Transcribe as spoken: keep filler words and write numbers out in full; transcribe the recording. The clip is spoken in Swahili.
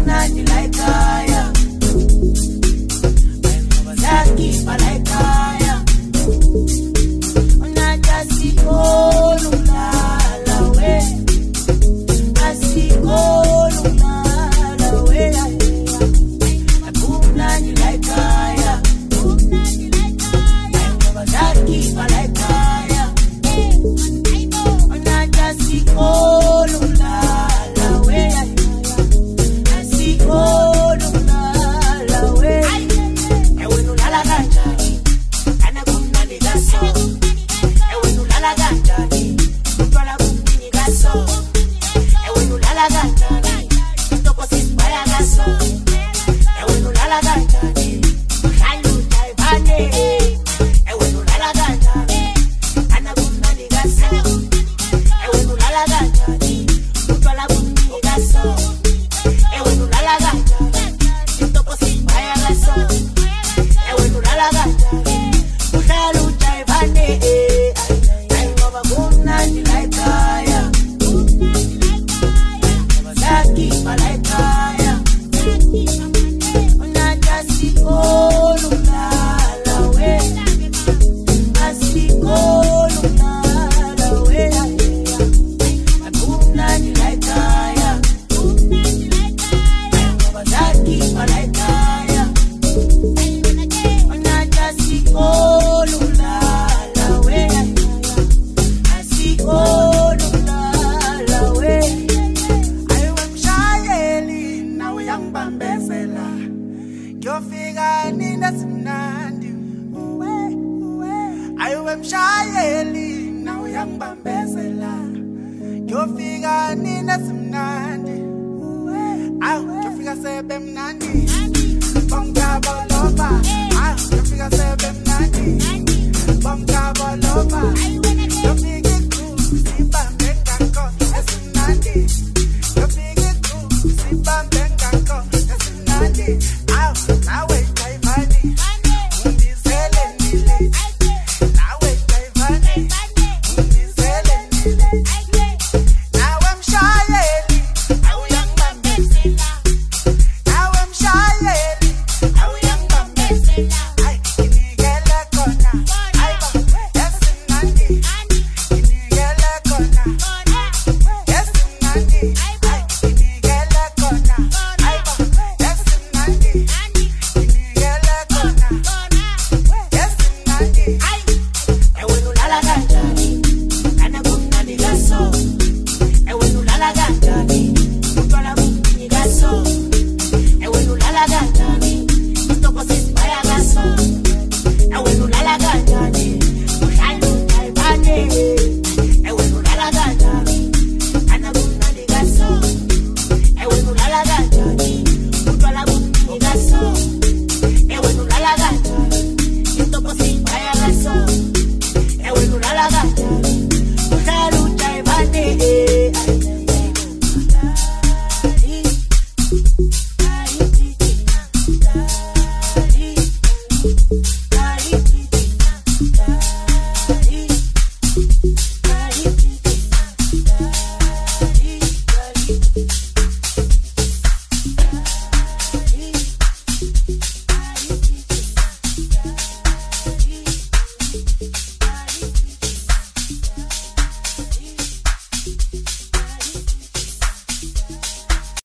kumnandi like kaya. Zaki pa like kaya. Asikolo lala we, asikolo lala we, kumnandi like kaya, kumnandi like kaya, babazaki pa like kaya, asikolo lala we, asikolo lala we, ewe no lala kanjani, ana kumnandi gaso. Lala ganjani, utwala kumini gaso. Ewe nu lala ganjani, toko sisbaya gaso. Ewe nu lala ganjani, halu taibane. Ewe nu lala ganjani, ana kumani gaso. Ewe nu lala ganjani, utwala kumini gaso. Ewe nu lala ganjani, toko sisbaya gaso. Ewe nu lala ganjani, halu taibane. Kumnandi like kaya, Zaki pa like kaya, asikolo lala we, asikolo lala we, kumnandi like kaya, Zaki pa like kaya, asikolo lala we. Oh, no, la we. I wem shayeli na uyang bambezela. Yofika nina simnandi. I wem shayeli na uyang bambezela. Yofika nina simnandi. Ah, yofika sebe mnandi. Bonga bolova. Ah, yofika sebe mnandi. Bonga bolova. Yofika